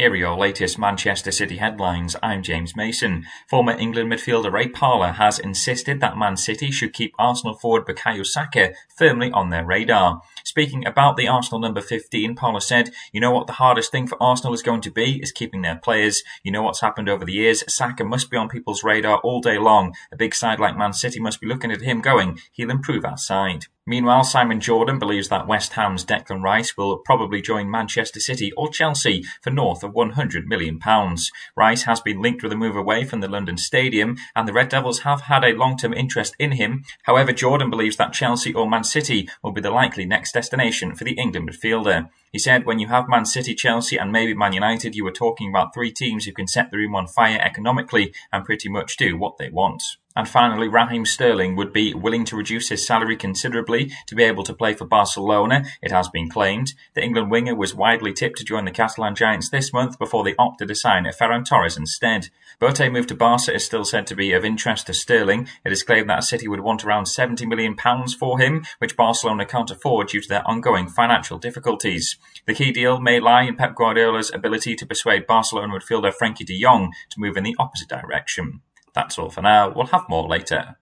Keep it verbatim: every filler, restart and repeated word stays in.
Here are your latest Manchester City headlines. I'm James Mason. Former England midfielder Ray Parlour has insisted that Man City should keep Arsenal forward Bukayo Saka firmly on their radar. Speaking about the Arsenal number fifteen, Parlour said, "You know what the hardest thing for Arsenal is going to be is keeping their players. You know what's happened over the years. Saka must be on people's radar all day long. A big side like Man City must be looking at him going, he'll improve our side." Meanwhile, Simon Jordan believes that West Ham's Declan Rice will probably join Manchester City or Chelsea for north of one hundred million pounds. Rice has been linked with a move away from the London Stadium, and the Red Devils have had a long-term interest in him. However, Jordan believes that Chelsea or Man City will be the likely next destination for the England midfielder. He said, "When you have Man City, Chelsea and maybe Man United, you are talking about three teams who can set the room on fire economically and pretty much do what they want." And finally, Raheem Sterling would be willing to reduce his salary considerably to be able to play for Barcelona, it has been claimed. The England winger was widely tipped to join the Catalan Giants this month before they opted to sign Ferran Torres instead. But a move to Barca is still said to be of interest to Sterling. It is claimed that City would want around seventy million pounds for him, which Barcelona can't afford due to their ongoing financial difficulties. The key deal may lie in Pep Guardiola's ability to persuade Barcelona midfielder Frenkie de Jong to move in the opposite direction. That's all for now. We'll have more later.